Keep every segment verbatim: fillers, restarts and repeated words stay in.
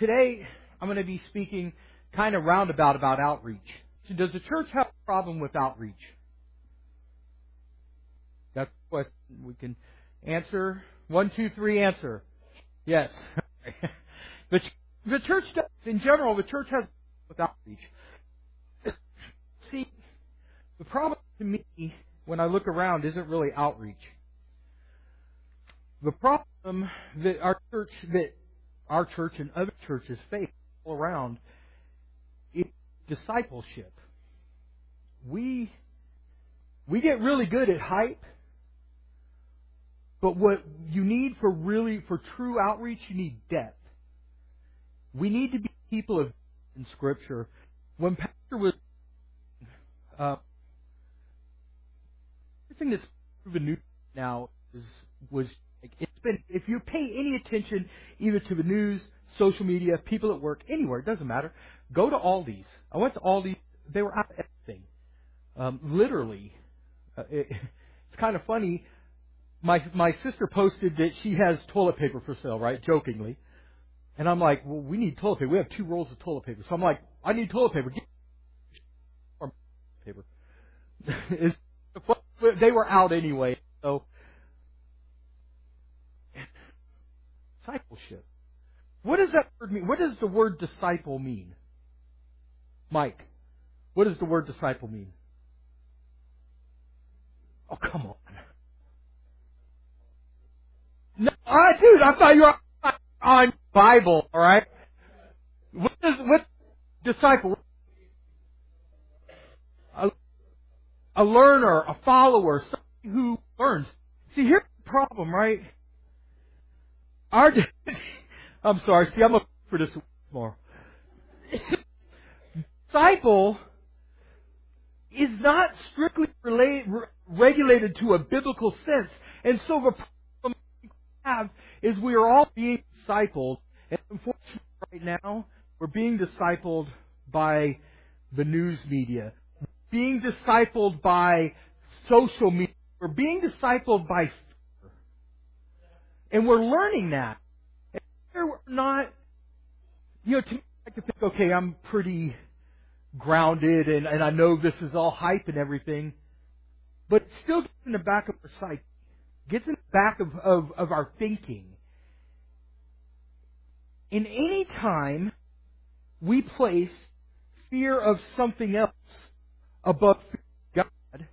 today I'm going to be speaking kind of roundabout about outreach. So does the church have a problem with outreach? That's a question we can answer. One, two, three, answer. Yes. the, the church does, in general, the church has with outreach. See, the problem to me when I look around isn't really outreach. The problem that our church, that our church and other churches face all around is discipleship. We we get really good at hype, but what you need for really for true outreach, you need depth. We need to be people of in Scripture. When Pastor was uh, everything that's proven new now is was. It's been, if you pay any attention either to the news, social media, people at work, anywhere, it doesn't matter. Go to Aldi's. I went to Aldi's. They were out of everything. Um, literally. Uh, it, it's kind of funny. My my sister posted that she has toilet paper for sale, right? Jokingly. And I'm like, well, we need toilet paper. We have two rolls of toilet paper. So I'm like, I need toilet paper. Get or paper. They were out anyway. So. Discipleship. What does that word mean? What does the word disciple mean? Mike, what does the word disciple mean? Oh, come on. No, I, dude, I thought you were on Bible, all right? What is what disciple? A, a learner, a follower, somebody who learns. See, here's the problem, right? Our, I'm sorry. See, I'm up for this tomorrow. Disciple is not strictly relate, re, regulated to a biblical sense, and so the problem we have is we are all being discipled, and unfortunately, right now we're being discipled by the news media, being discipled by social media, we're being discipled by. And we're learning that. And we're not, you know, to me, I like to think, okay, I'm pretty grounded and, and I know this is all hype and everything. But it still gets in the back of our psyche. Gets in the back of, of, of our thinking. And any time we place fear of something else above fear of God,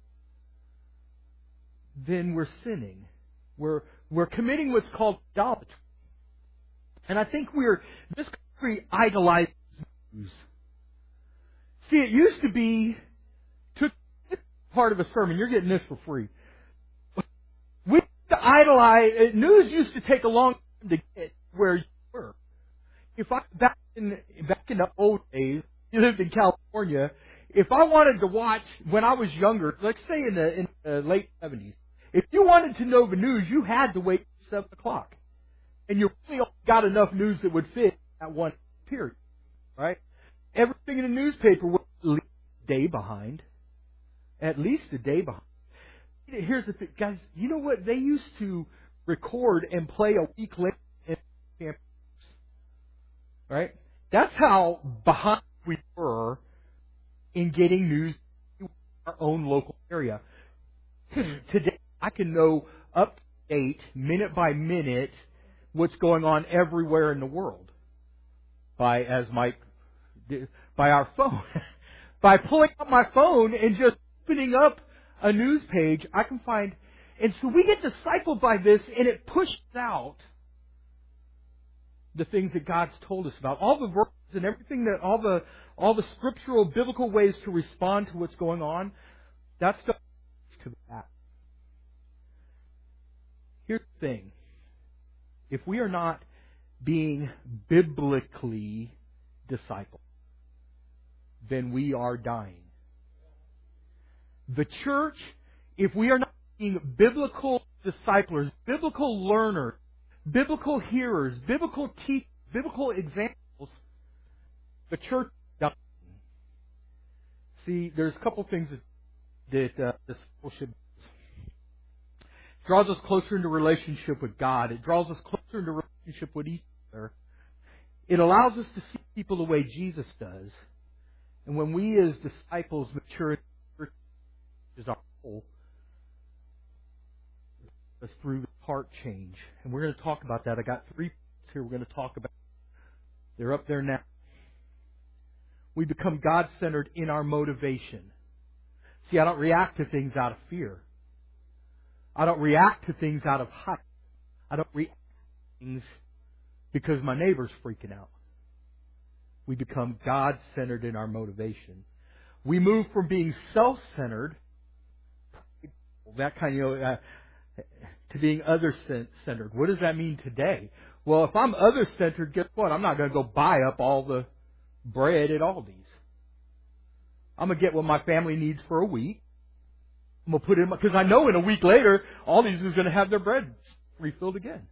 then we're sinning. We're We're committing what's called idolatry. And I think we're, this country idolizes news. See, it used to be, took part of a sermon, you're getting this for free. We used to idolize, news used to take a long time to get where you were. If I, back in, back in the old days, you lived in California, if I wanted to watch, when I was younger, let's say in the, in the late seventies, if you wanted to know the news, you had to wait till seven o'clock. And you really only got enough news that would fit that one period. Right? Everything in the newspaper was at least a day behind. At least a day behind. Here's the thing, guys, you know what? They used to record and play a week later in campus. Right? That's how behind we were in getting news in our own local area. Today, I can know up to date, minute by minute, what's going on everywhere in the world. By, as Mike did, by our phone. By pulling up my phone and just opening up a news page, I can find, and so we get discipled by this, and it pushes out the things that God's told us about. All the verses and everything that, all the, all the scriptural, biblical ways to respond to what's going on, that stuff to the back. Here's the thing. If we are not being biblically discipled, then we are dying. The church, if we are not being biblical disciplers, biblical learners, biblical hearers, biblical teachers, biblical examples, the church is dying. See, there's a couple things that, that uh, discipleship draws us closer into relationship with God. It draws us closer into relationship with each other. It allows us to see people the way Jesus does. And when we as disciples mature as our whole, us through the heart change. And we're going to talk about that. I got three points here we're going to talk about. They're up there now. We become God-centered in our motivation. See, I don't react to things out of fear. I don't react to things out of hype. I don't react to things because my neighbor's freaking out. We become God-centered in our motivation. We move from being self-centered, that kind of, uh, to being other-centered. What does that mean today? Well, if I'm other-centered, guess what? I'm not going to go buy up all the bread at Aldi's. I'm going to get what my family needs for a week. I'm going to put it in, because I know in a week later, Aldi's is going to have their bread refilled again.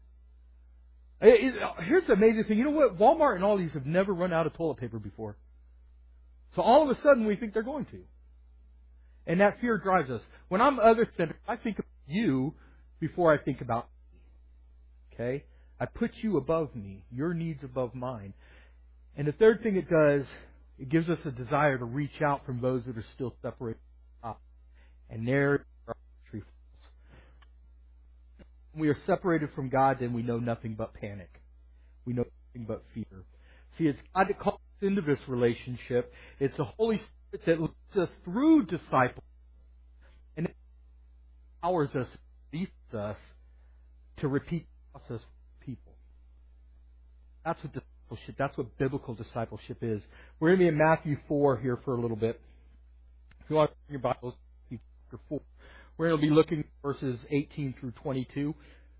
It, it, here's the amazing thing. You know what? Walmart and Aldi's have never run out of toilet paper before. So all of a sudden we think they're going to. And that fear drives us. When I'm other-centered, I think of you before I think about me. Okay? I put you above me. Your needs above mine. And the third thing it does, it gives us a desire to reach out from those that are still separated from God. And there our tree falls. When we are separated from God, then we know nothing but panic. We know nothing but fear. See, it's God that calls us into this relationship. It's the Holy Spirit that leads us through discipleship. And it empowers us, leads us to repeat the process with people. That's what discipleship, that's what biblical discipleship is. We're going to be in Matthew four here for a little bit. If you want to read your Bibles, Matthew chapter four. We're going to be looking at verses eighteen through twenty-two.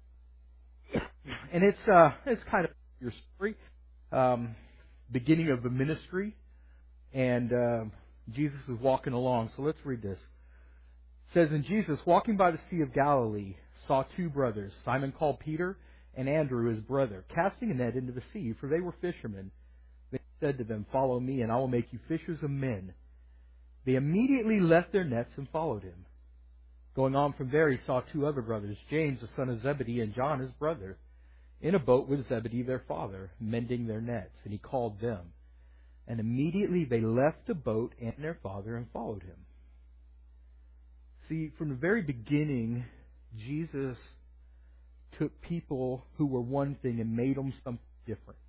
And it's uh, it's kind of your story. Um, beginning of the ministry. And uh, Jesus is walking along. So let's read this. It says, "And Jesus, walking by the Sea of Galilee, saw two brothers, Simon called Peter, and Andrew his brother, casting a net into the sea, for they were fishermen. They said to them, 'Follow me, and I will make you fishers of men.' They immediately left their nets and followed him. Going on from there, he saw two other brothers, James the son of Zebedee and John his brother, in a boat with Zebedee their father, mending their nets. And he called them. And immediately they left the boat and their father and followed him." See, from the very beginning, Jesus took people who were one thing and made them something different.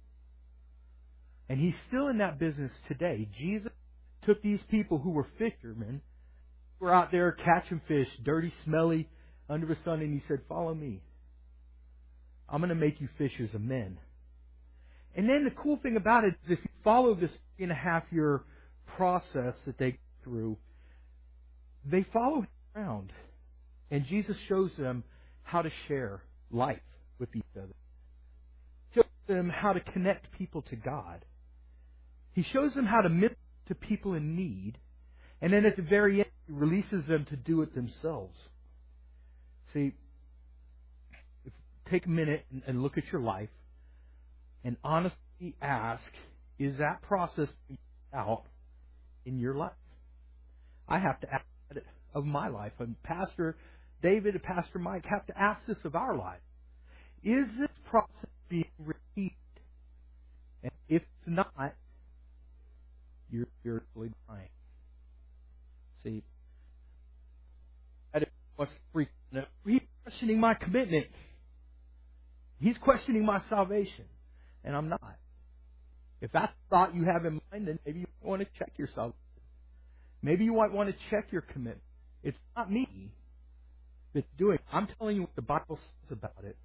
And he's still in that business today. Jesus took these people who were fishermen, who were out there catching fish, dirty, smelly, under the sun, and he said, "Follow me. I'm going to make you fishers of men." And then the cool thing about it is if you follow this three and a half year process that they go through, they follow him around. And Jesus shows them how to share life with each other. He shows them how to connect people to God. He shows them how to minister to people in need. And then at the very end, he releases them to do it themselves. See, if, take a minute and, and look at your life and honestly ask, is that process out in your life? I have to ask that of my life. And Pastor David and Pastor Mike have to ask this of our life. Is this process being repeated? And if it's not, you're spiritually dying. See, that is what's freaking out. He's questioning my commitment. He's questioning my salvation. And I'm not. If that's the thought you have in mind, then maybe you want to check yourself. Maybe you might want to check your commitment. It's not me that's doing it. I'm telling you what the Bible says about it.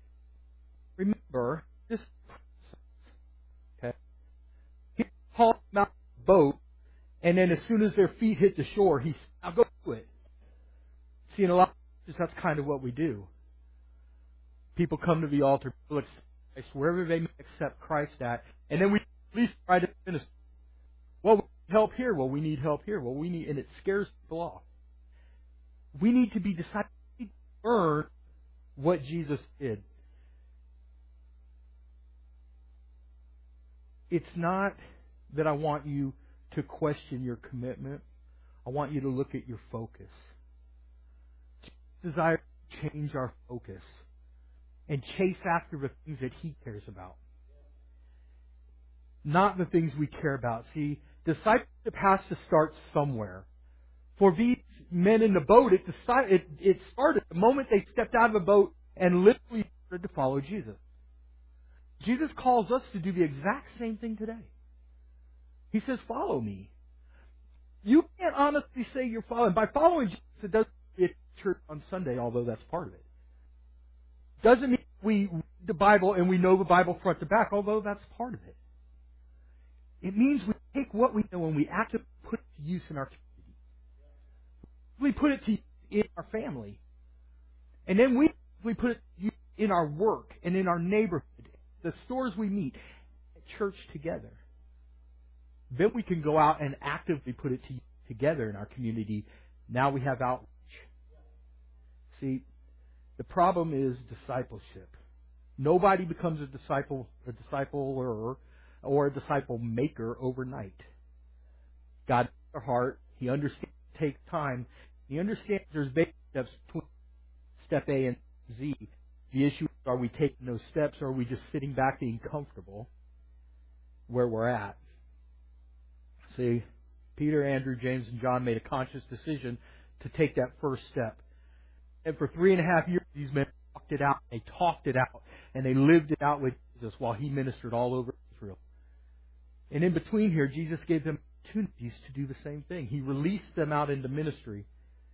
Remember, this process. Okay? He hauled them out of the boat, and then as soon as their feet hit the shore, he said, "Now go do it." See, in a lot of churches, that's kind of what we do. People come to the altar, people accept Christ, wherever they may accept Christ at, and then we at least try to minister. Well, we need help here. Well, we need help here. Well, we need, and it scares people off. We need to be disciples. We need to learn what Jesus did. It's not that I want you to question your commitment. I want you to look at your focus. Jesus desires to change our focus and chase after the things that He cares about. not the things we care about. See, discipleship has to start somewhere. For these men in the boat, it, decided, it, it started the moment they stepped out of the boat and literally started to follow Jesus. Jesus calls us to do the exact same thing today. He says, follow me. You can't honestly say you're following. By following Jesus, it doesn't mean it's church on Sunday, although that's part of it. Doesn't mean we read the Bible and we know the Bible front to back, although that's part of it. It means we take what we know and we actively put it to use in our community. We put it to use in our family. And then we, we put it to use in our work and in our neighborhood, the stores we meet, at church together. Then we can go out and actively put it to, together in our community. Now we have outreach. See, the problem is discipleship. Nobody becomes a disciple, a discipler, or a disciple maker overnight. God knows our heart. He understands it takes time. He understands there's baby steps between step A and Z. The issue is, are we taking those steps, or are we just sitting back being comfortable where we're at? See, Peter, Andrew, James, and John made a conscious decision to take that first step. And for three and a half years, these men walked it out, they talked it out, and they lived it out with Jesus while He ministered all over Israel. And in between here, Jesus gave them opportunities to do the same thing. He released them out into ministry.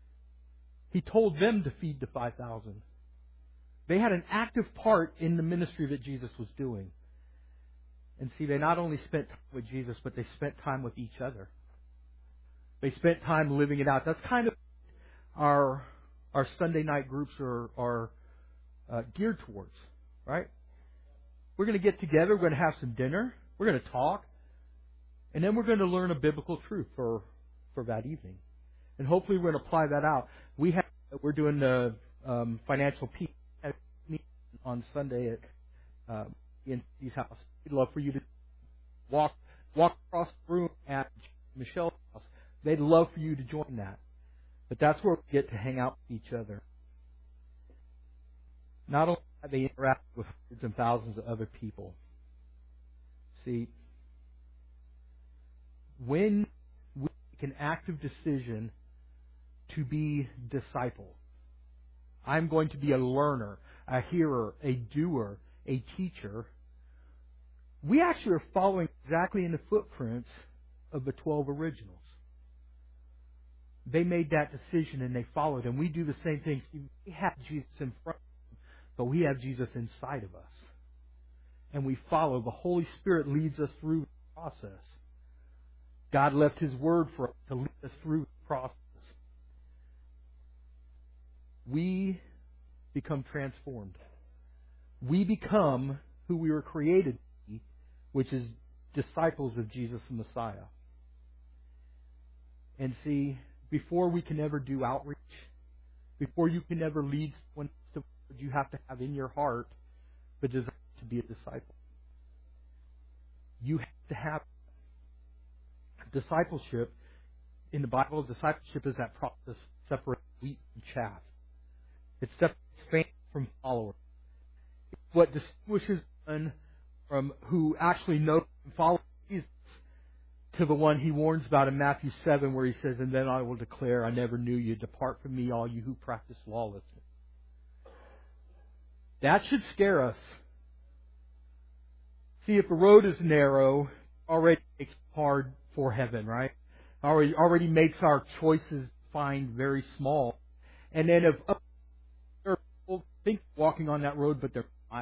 He told them to feed the five thousand. They had an active part in the ministry that Jesus was doing. And see, they not only spent time with Jesus, but they spent time with each other. They spent time living it out. That's kind of our our Sunday night groups are, are uh, geared towards, right? We're going to get together. We're going to have some dinner. We're going to talk. And then we're going to learn a biblical truth for, for that evening. And hopefully we're going to apply that out. We have, we're doing the um, financial peace on Sunday at uh, in his house. We'd love for you to walk walk across the room at Michelle's house. They'd love for you to join that. But that's where we get to hang out with each other. Not only have they interact with hundreds and thousands of other people. See, when we make an active decision to be disciple, I'm going to be a learner, a hearer, a doer, a teacher. We actually are following exactly in the footprints of the twelve originals. They made that decision and they followed, and we do the same thing. See, we have Jesus in front of us, but we have Jesus inside of us. And we follow. The Holy Spirit leads us through the process. God left His Word for us to lead us through the process. We become transformed. We become who we were created to be, which is disciples of Jesus the Messiah. And see, before we can ever do outreach, before you can ever lead someone to what you have to have in your heart the desire to be a disciple. You have to have discipleship. In the Bible, discipleship is that process separating wheat from chaff. It separates fans from followers. It's what distinguishes one from who actually knows and follows Jesus to the one He warns about in Matthew seven, where He says, "And then I will declare, I never knew you. Depart from me, all you who practice lawlessness." That should scare us. See, if the road is narrow, it already makes it hard for heaven, right? Already, already makes our choices find very small. And then if other people think walking on that road, but they're not,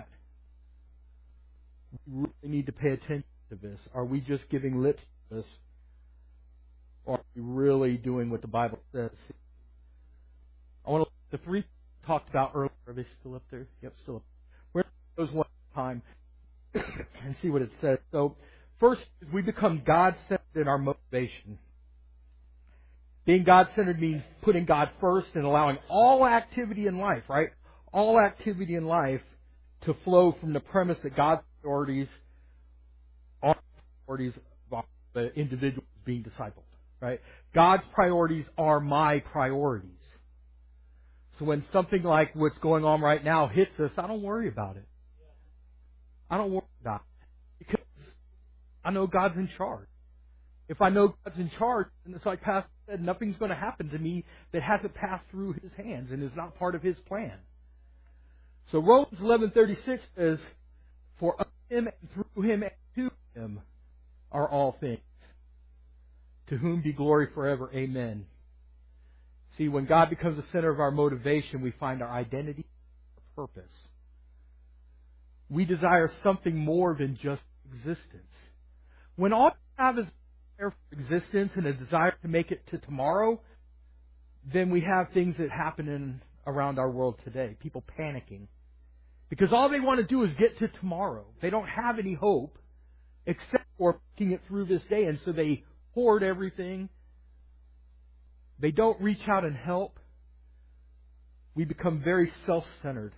we really need to pay attention to this. Are we just giving lip to this? Or are we really doing what the Bible says? I want to look at the three talked about earlier. Are they still up there? Yep, still up. We're going to those one time and see what it says. So, first, we become God-centered in our motivation. Being God-centered means putting God first and allowing all activity in life, right? All activity in life to flow from the premise that God's priorities are priorities of the individual being discipled, right? God's priorities are my priorities. So when something like what's going on right now hits us, I don't worry about it. I don't worry about it. Because I know God's in charge. If I know God's in charge, then it's like Pastor said, nothing's going to happen to me that hasn't passed through His hands and is not part of His plan. So Romans eleven thirty-six says, for of Him and through Him and to Him are all things. To whom be glory forever. Amen. See, when God becomes the center of our motivation, we find our identity, our purpose. We desire something more than just existence. When all we have is a desire for existence and a desire to make it to tomorrow, then we have things that happen in around our world today. People panicking. Because all they want to do is get to tomorrow. They don't have any hope except for making it through this day. And so they hoard everything. They don't reach out and help. We become very self-centered.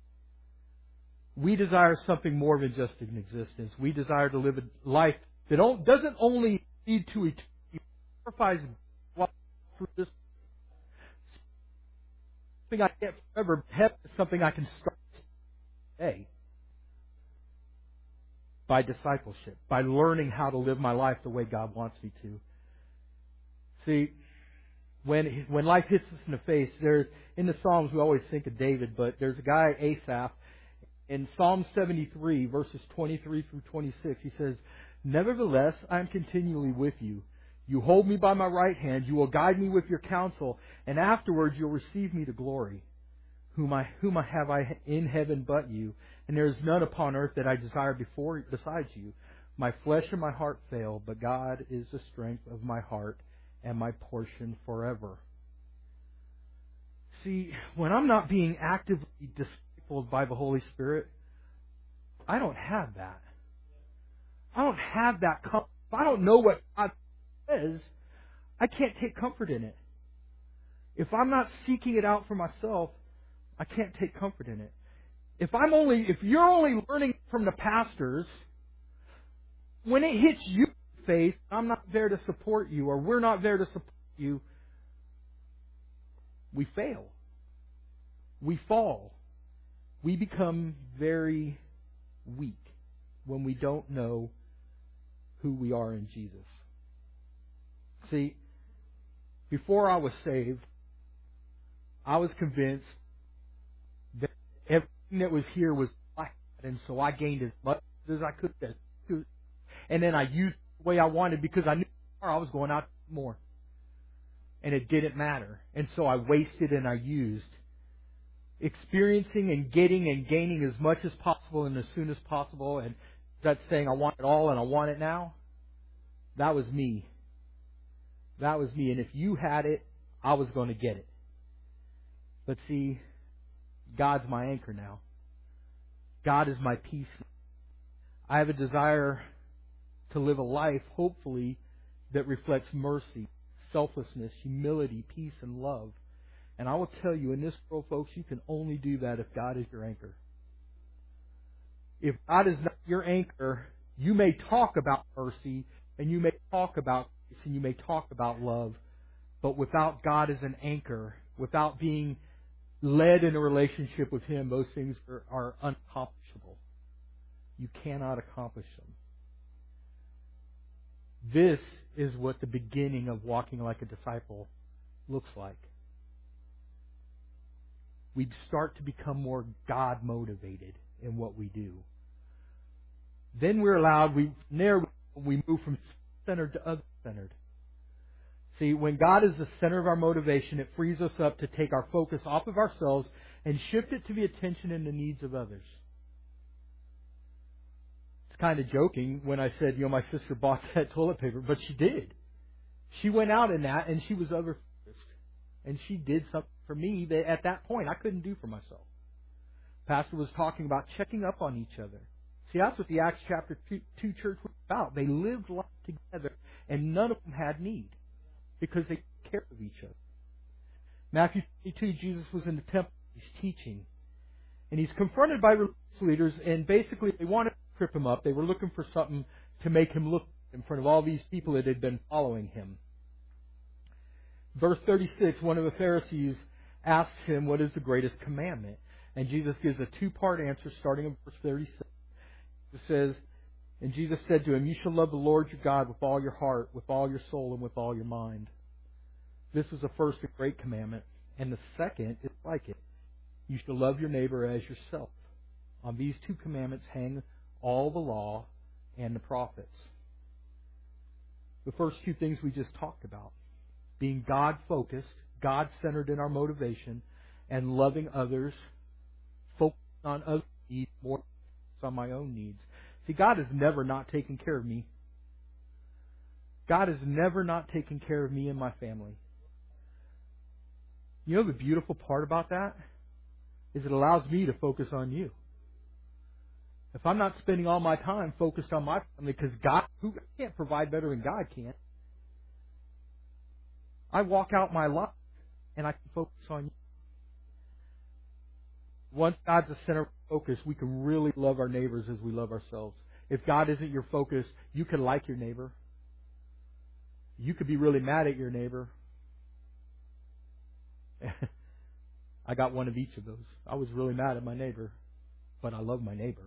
We desire something more than just an existence. We desire to live a life that doesn't only lead to eternity, it purifies through this. Something I get forever, heaven is something I can start today. By discipleship, by learning how to live my life the way God wants me to. See, when when life hits us in the face, there's in the Psalms we always think of David, but there's a guy, Asaph, in Psalm seventy-three, verses twenty-three through twenty-six, he says, nevertheless, I am continually with you. You hold me by my right hand, you will guide me with your counsel, and afterwards you'll receive me to glory. Whom I whom I have I in heaven but you, and there is none upon earth that I desire before besides you. My flesh and my heart fail, but God is the strength of my heart and my portion forever. See, when I'm not being actively discipled by the Holy Spirit, I don't have that. I don't have that comfort. If I don't know what God says, I can't take comfort in it. If I'm not seeking it out for myself, I can't take comfort in it. If I'm only, if you're only learning from the pastors, when it hits you in the face, I'm not there to support you, or we're not there to support you, we fail. We fall. We become very weak when we don't know who we are in Jesus. See, before I was saved, I was convinced that everything that was here was black, and so I gained as much as I could. And then I used it the way I wanted because I knew I was going out more. And it didn't matter. And so I wasted and I used. Experiencing and getting and gaining as much as possible and as soon as possible. And that's saying I want it all and I want it now. That was me. That was me. And if you had it, I was going to get it. But see, God's my anchor now. God is my peace. I have a desire to live a life, hopefully, that reflects mercy, selflessness, humility, peace, and love. And I will tell you, in this world, folks, you can only do that if God is your anchor. If God is not your anchor, you may talk about mercy, and you may talk about peace, and you may talk about love, but without God as an anchor, without being led in a relationship with Him, those things are, are unaccomplishable. You cannot accomplish them. This is what the beginning of walking like a disciple looks like. We start to become more God-motivated in what we do. Then we're allowed, we, from there we move from centered to other-centered. See, when God is the center of our motivation, it frees us up to take our focus off of ourselves and shift it to the attention and the needs of others. It's kind of joking when I said, you know, my sister bought that toilet paper, but she did. She went out in that and she was other-focused. And she did something for me that at that point I couldn't do for myself. Pastor was talking about checking up on each other. See, that's what the Acts chapter two church was about. They lived life together and none of them had need because they took care of each other. Matthew twenty-two, Jesus was in the temple. He's teaching. And he's confronted by religious leaders, and basically they wanted to trip him up. They were looking for something to make him look in front of all these people that had been following him. Verse thirty-six, one of the Pharisees asks him, what is the greatest commandment? And Jesus gives a two-part answer starting in verse thirty-six. It says, And Jesus said to him, you shall love the Lord your God with all your heart, with all your soul, and with all your mind. This is the first and great commandment. And the second is like it. You shall love your neighbor as yourself. On these two commandments hang all the law and the prophets. The first two things we just talked about. Being God-focused, God-centered in our motivation, and loving others, focused on other needs more than on my own needs. See, God has never not taken care of me. God has never not taken care of me and my family. You know the beautiful part about that? Is it allows me to focus on you. If I'm not spending all my time focused on my family, because God who can't provide better than God can, I walk out my life and I can focus on you. Once God's the center of focus, we can really love our neighbors as we love ourselves. If God isn't your focus, you can like your neighbor. You could be really mad at your neighbor. I got one of each of those. I was really mad at my neighbor, but I love my neighbor.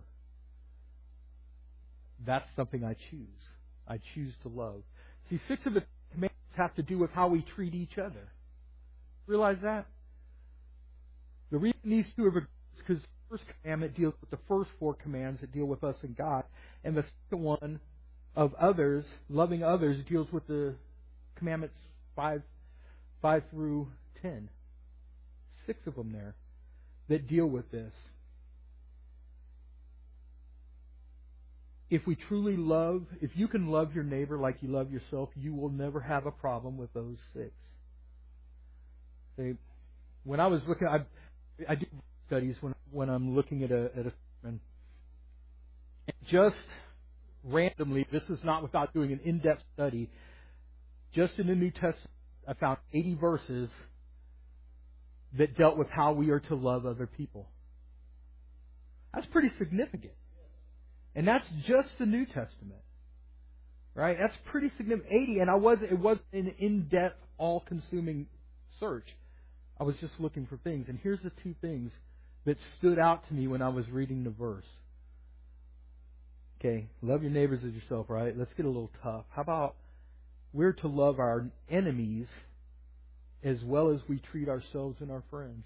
That's something I choose. I choose to love. See, six of the commandments have to do with how we treat each other. Realize that? The reason these two are because the first commandment deals with the first four commands that deal with us and God, and the second one of others, loving others, deals with the commandments five, five through ten. Six of them there that deal with this. If we truly love, if you can love your neighbor like you love yourself, you will never have a problem with those six. See, when I was looking, I, I do studies when when I'm looking at a at a sermon, and just randomly, this is not without doing an in-depth study. Just in the New Testament, I found eighty verses that dealt with how we are to love other people. That's pretty significant. And that's just the New Testament. Right? That's pretty significant. eighty, and I wasn't it wasn't an in-depth, all-consuming search. I was just looking for things. And here's the two things that stood out to me when I was reading the verse. Okay, love your neighbors as yourself, right? Let's get a little tough. How about we're to love our enemies as well as we treat ourselves and our friends?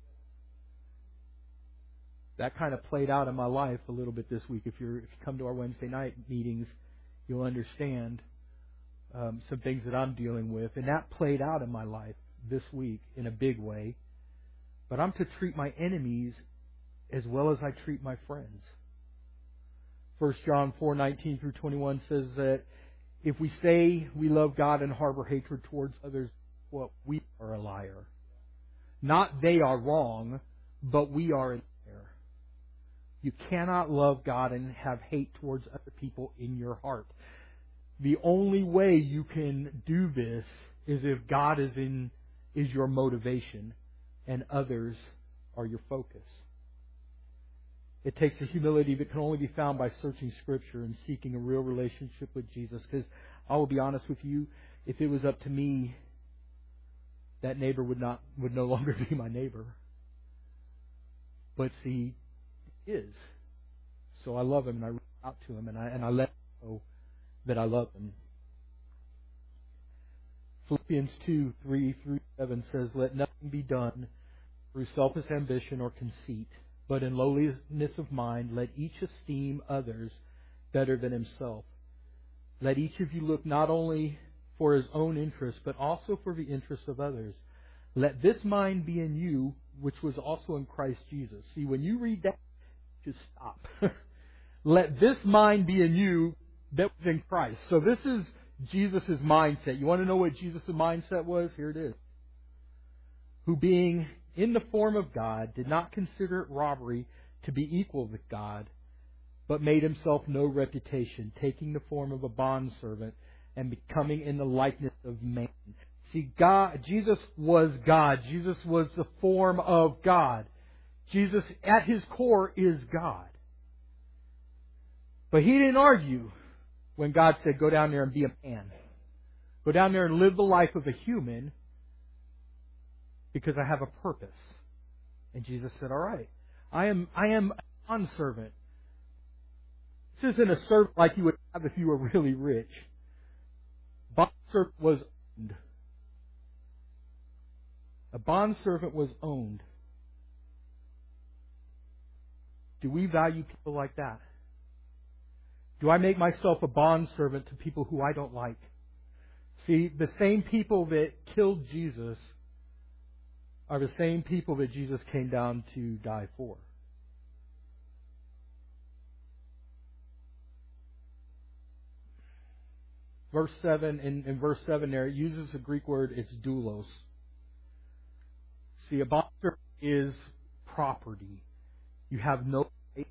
That kind of played out in my life a little bit this week. If you're if you come to our Wednesday night meetings, you'll understand um, some things that I'm dealing with, and that played out in my life this week in a big way. But I'm to treat my enemies as well as I treat my friends. First John four nineteen through twenty-one says that if we say we love God and harbor hatred towards others, well, we are a liar. Not they are wrong, but we are in error. You cannot love God and have hate towards other people in your heart. The only way you can do this is if God is in is your motivation and others are your focus. It takes a humility that can only be found by searching Scripture and seeking a real relationship with Jesus. Because I will be honest with you, if it was up to me, that neighbor would not would no longer be my neighbor. But see, he is. So I love him and I reach out to him and I and I let him know that I love him. Philippians two, three through seven says, let nothing be done through selfish ambition or conceit, but in lowliness of mind, let each esteem others better than himself. Let each of you look not only for his own interest, but also for the interest of others. Let this mind be in you, which was also in Christ Jesus. See, when you read that, just stop. Let this mind be in you that was in Christ. So this is Jesus' mindset. You want to know what Jesus' mindset was? Here it is. Who being in the form of God, did not consider it robbery to be equal with God, but made himself no reputation, taking the form of a bondservant and becoming in the likeness of man. See, God, Jesus was God. Jesus was the form of God. Jesus, at his core, is God. But he didn't argue when God said, go down there and be a man. Go down there and live the life of a human because I have a purpose. And Jesus said, all right, I am I am a bondservant. This isn't a servant like you would have if you were really rich. Bondservant was owned. A bondservant was owned. Do we value people like that? Do I make myself a bondservant to people who I don't like? See, the same people that killed Jesus are the same people that Jesus came down to die for. Verse seven, in, in verse seven there, it uses the Greek word, it's doulos. See, a bondservant is property. You have no right.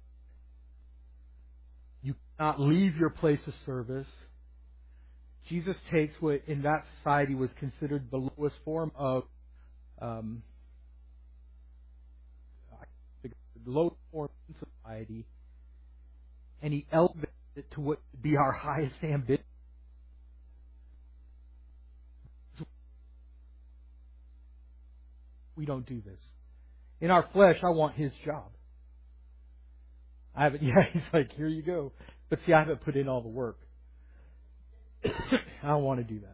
You cannot leave your place of service. Jesus takes what in that society was considered the lowest form of um, the lowest form in society, and He elevates it to what would be our highest ambition. We don't do this. In our flesh, I want His job. I haven't, yeah, He's like, here you go. But see, I haven't put in all the work. I don't want to do that.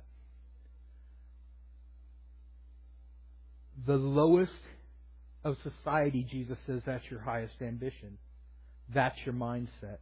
The lowest of society, Jesus says, that's your highest ambition. That's your mindset.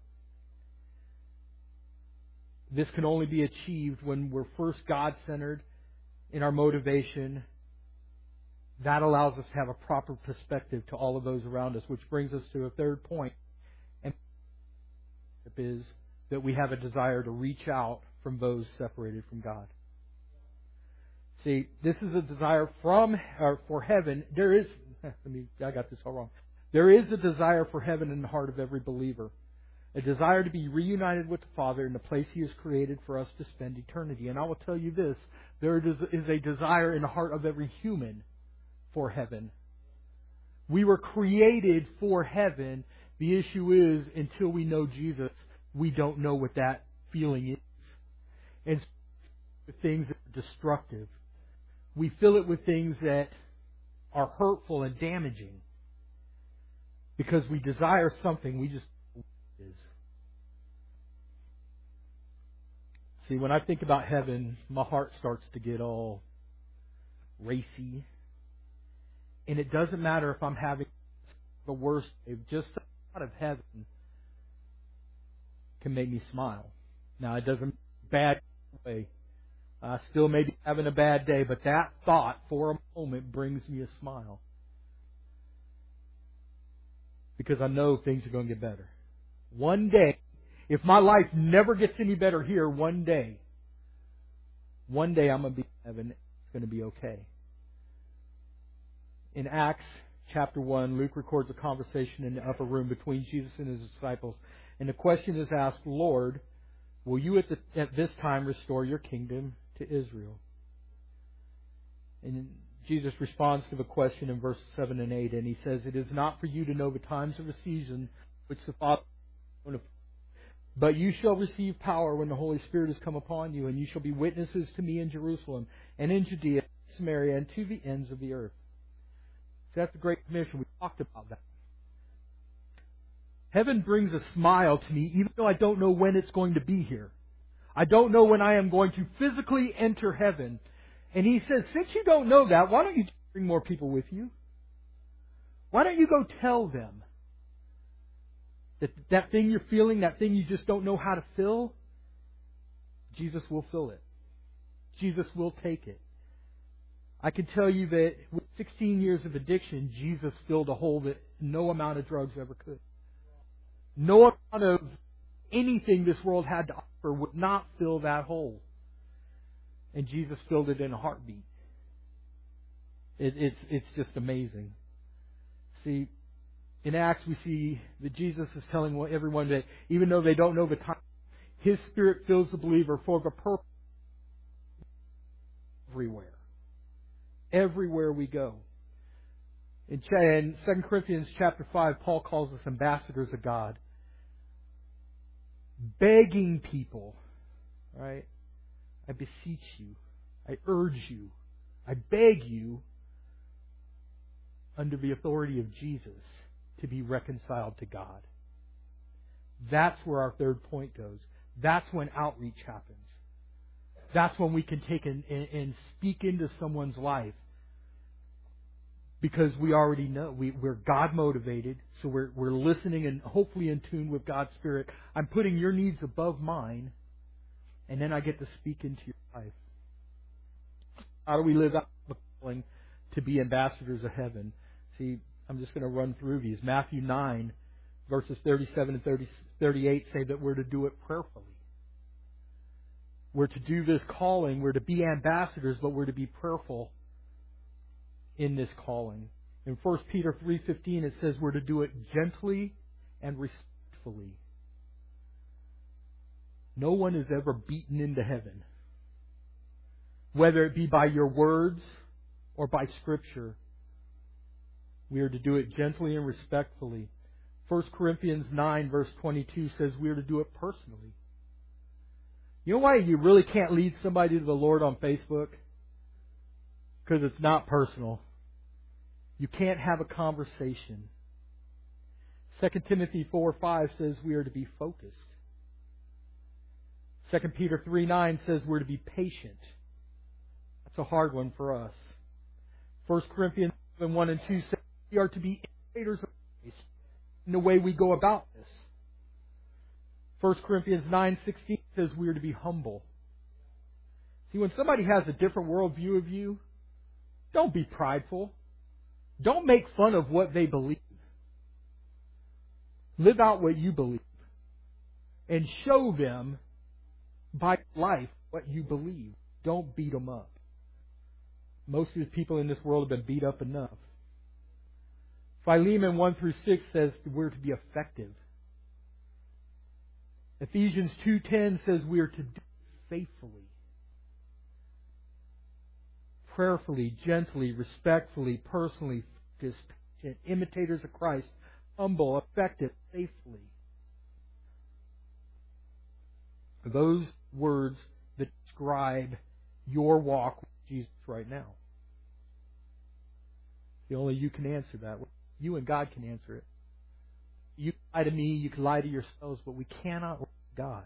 This can only be achieved when we're first God-centered in our motivation. That allows us to have a proper perspective to all of those around us, which brings us to a third point. And is that we have a desire to reach out from those separated from God. See, this is a desire from or for heaven. There is, let me, I got this all wrong. There is a desire for heaven in the heart of every believer. A desire to be reunited with the Father in the place He has created for us to spend eternity. And I will tell you this, there is a desire in the heart of every human for heaven. We were created for heaven. The issue is, until we know Jesus, we don't know what that feeling is. And with things that are destructive. We fill it with things that are hurtful and damaging. Because we desire something, we just don't know what it is. See, when I think about heaven, my heart starts to get all racy. And it doesn't matter if I'm having the worst day. Just the thought of heaven can make me smile. Now, it doesn't bad way. I still may be having a bad day, but that thought for a moment brings me a smile. Because I know things are going to get better. One day, if my life never gets any better here, one day, one day I'm going to be in heaven. It's going to be okay. In Acts chapter one, Luke records a conversation in the upper room between Jesus and His disciples. And the question is asked, Lord, will you at, the, at this time restore your kingdom to Israel? And Jesus responds to the question in verses seven and eight, and He says, it is not for you to know the times or the season which the Father has, but you shall receive power when the Holy Spirit has come upon you, and you shall be witnesses to me in Jerusalem and in Judea, Samaria, and to the ends of the earth. So that's the Great Commission. We talked about that. Heaven brings a smile to me, even though I don't know when it's going to be here. I don't know when I am going to physically enter heaven. And He says, since you don't know that, why don't you bring more people with you? Why don't you go tell them that that thing you're feeling, that thing you just don't know how to fill, Jesus will fill it. Jesus will take it. I can tell you that with sixteen years of addiction, Jesus filled a hole that no amount of drugs ever could. No amount of anything this world had to offer would not fill that hole. And Jesus filled it in a heartbeat. It, it's, it's just amazing. See, in Acts we see that Jesus is telling everyone that even though they don't know the time, His Spirit fills the believer for the purpose everywhere. Everywhere we go. In Second Corinthians chapter five, Paul calls us ambassadors of God. Begging people, right? I beseech you, I urge you, I beg you, under the authority of Jesus, to be reconciled to God. That's where our third point goes. That's when outreach happens. That's when we can take and, and, and speak into someone's life. Because we already know. We, we're God motivated. So we're, we're listening and hopefully in tune with God's Spirit. I'm putting your needs above mine. And then I get to speak into your life. How do we live out the calling to be ambassadors of heaven? See, I'm just going to run through these. Matthew nine, verses thirty-seven and thirty, thirty-eight say that we're to do it prayerfully. We're to do this calling. We're to be ambassadors, but we're to be prayerful in this calling. In First Peter three fifteen it says we're to do it gently and respectfully. No one is ever beaten into heaven. Whether it be by your words or by Scripture. We are to do it gently and respectfully. First Corinthians nine verse twenty-two says we are to do it personally. You know why you really can't lead somebody to the Lord on Facebook? Because it's not personal. You can't have a conversation. Second Timothy four five says we are to be focused. Second Peter three nine says we're to be patient. That's a hard one for us. First Corinthians one and two says we are to be imitators of Christ in the way we go about this. First Corinthians nine sixteen says we are to be humble. See, when somebody has a different worldview of you, don't be prideful. Don't make fun of what they believe. Live out what you believe. And show them by life what you believe. Don't beat them up. Most of the people in this world have been beat up enough. Philemon one through six says we're to be effective. Ephesians two ten says we are to do it faithfully. Prayerfully, gently, respectfully, personally, focused, patient, imitators of Christ, humble, effective, faithfully. Those words that describe your walk with Jesus right now. See, only you can answer that. You and God can answer it. You can lie to me, you can lie to yourselves, but we cannot lie to God.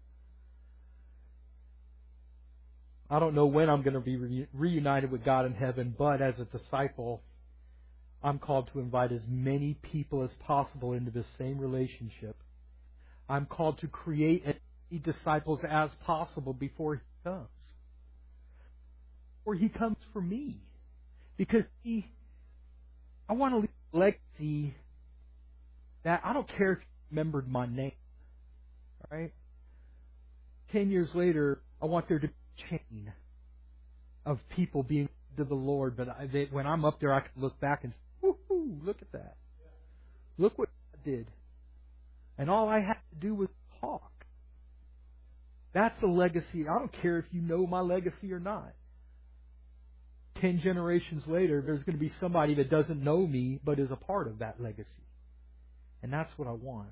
I don't know when I'm going to be re- reunited with God in heaven, but as a disciple, I'm called to invite as many people as possible into this same relationship. I'm called to create as many disciples as possible before He comes. Before He comes for me. Because He, I want to leave a legacy that I don't care if you remembered my name. Right? Ten years later, I want there to be a chain of people being to the Lord. But I, they, when I'm up there, I can look back and say, woohoo, look at that. Look what God did. And all I had to do was talk. That's a legacy. I don't care if you know my legacy or not. Ten generations later, there's going to be somebody that doesn't know me, but is a part of that legacy. And that's what I want.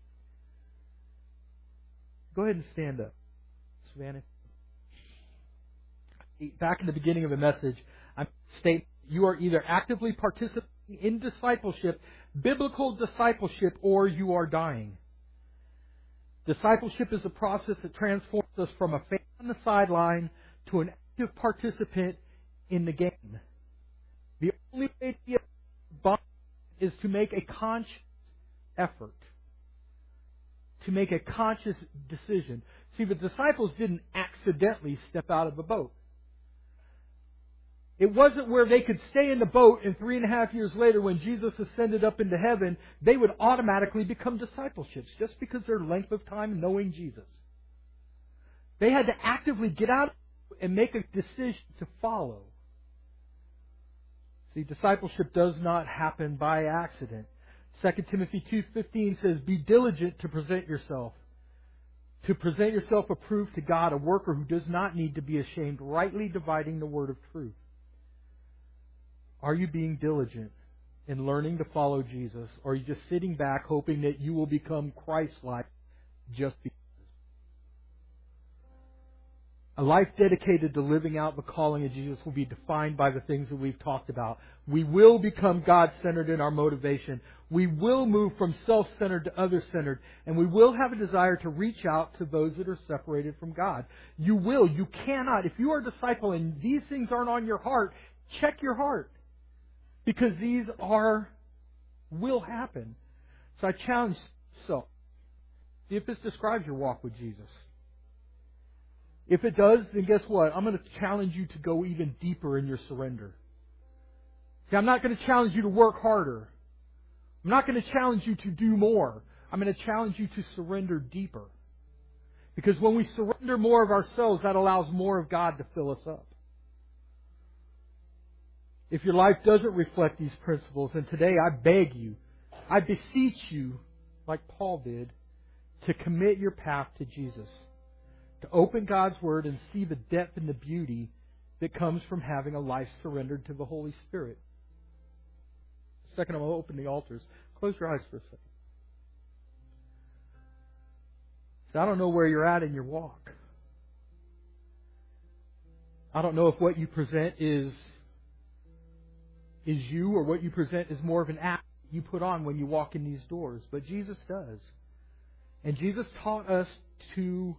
Go ahead and stand up, Savannah. Back in the beginning of the message, I'm stating you are either actively participating in discipleship, biblical discipleship, or you are dying. Discipleship is a process that transforms us from a fan on the sideline to an active participant in the game. The only way to be a bond is to make a conscious effort. To make a conscious decision. See, the disciples didn't accidentally step out of the boat. It wasn't where they could stay in the boat and three and a half years later when Jesus ascended up into heaven, they would automatically become discipleships just because their length of time knowing Jesus. They had to actively get out and make a decision to follow. See, discipleship does not happen by accident. Second Timothy two fifteen says, be diligent to present yourself. To present yourself approved to God, a worker who does not need to be ashamed, rightly dividing the word of truth. Are you being diligent in learning to follow Jesus? Or are you just sitting back hoping that you will become Christ-like just because? A life dedicated to living out the calling of Jesus will be defined by the things that we've talked about. We will become God-centered in our motivation. We will move from self-centered to other-centered. And we will have a desire to reach out to those that are separated from God. You will. You cannot. If you are a disciple and these things aren't on your heart, check your heart. Because these are, will happen. So I challenge yourself. See if this describes your walk with Jesus. If it does, then guess what? I'm going to challenge you to go even deeper in your surrender. See, I'm not going to challenge you to work harder. I'm not going to challenge you to do more. I'm going to challenge you to surrender deeper. Because when we surrender more of ourselves, that allows more of God to fill us up. If your life doesn't reflect these principles, then today I beg you, I beseech you, like Paul did, to commit your path to Jesus. To open God's Word and see the depth and the beauty that comes from having a life surrendered to the Holy Spirit. Second, I'm going to open the altars. Close your eyes for a second. So I don't know where you're at in your walk. I don't know if what you present is, is you or what you present is more of an act you put on when you walk in these doors. But Jesus does. And Jesus taught us to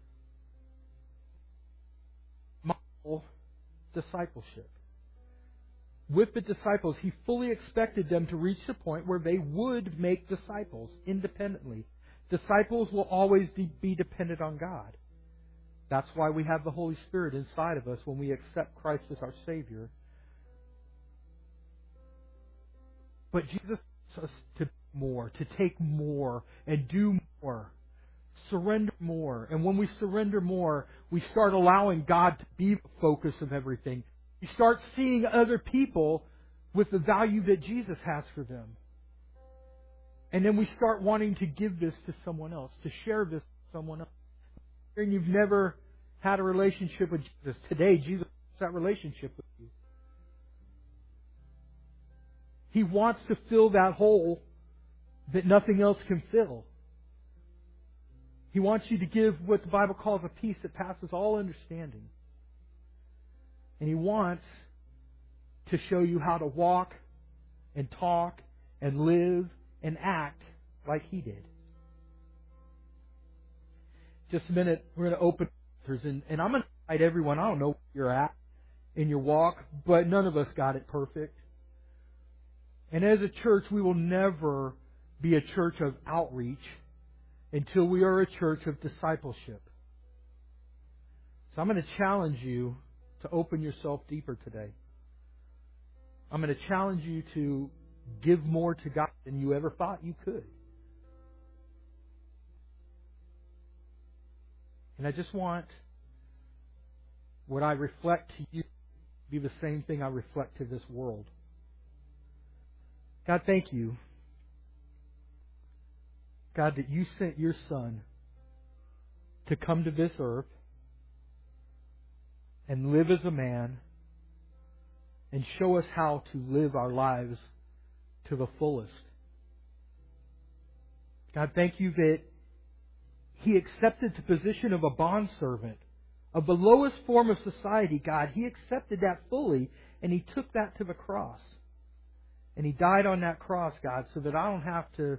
model discipleship. With the disciples, He fully expected them to reach the point where they would make disciples independently. Disciples will always be dependent on God. That's why we have the Holy Spirit inside of us when we accept Christ as our Savior. But Jesus wants us to do more, to take more, and do more. Surrender more. And when we surrender more, we start allowing God to be the focus of everything. We start seeing other people with the value that Jesus has for them. And then we start wanting to give this to someone else, to share this with someone else. And you've never had a relationship with Jesus. Today, Jesus wants that relationship with you. He wants to fill that hole that nothing else can fill. He wants you to give what the Bible calls a peace that passes all understanding. And He wants to show you how to walk and talk and live and act like He did. Just a minute, we're going to open altars, and, and I'm going to invite everyone. I don't know where you're at in your walk, but none of us got it perfect. And as a church, we will never be a church of outreach until we are a church of discipleship. So I'm going to challenge you to open yourself deeper today. I'm going to challenge you to give more to God than you ever thought you could. And I just want what I reflect to you to be the same thing I reflect to this world. God, thank you. God, that you sent your Son to come to this earth and live as a man and show us how to live our lives to the fullest. God, thank you that He accepted the position of a bondservant, of the lowest form of society, God. He accepted that fully, and He took that to the cross. And He died on that cross, God, so that I don't have to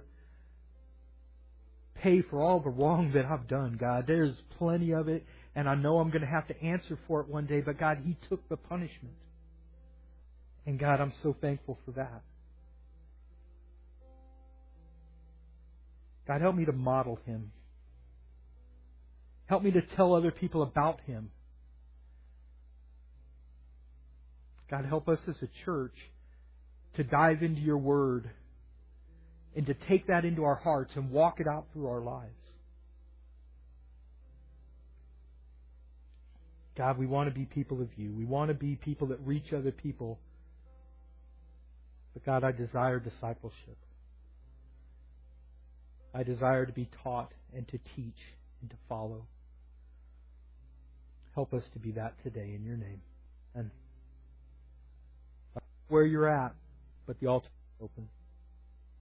pay for all the wrong that I've done, God. There's plenty of it, and I know I'm going to have to answer for it one day, but God, He took the punishment. And God, I'm so thankful for that. God, help me to model Him. Help me to tell other people about Him. God, help us as a church to dive into Your Word and to take that into our hearts and walk it out through our lives. God, we want to be people of You. We want to be people that reach other people. But God, I desire discipleship. I desire to be taught and to teach and to follow. Help us to be that today in Your name. And where you're at, but the altar is open.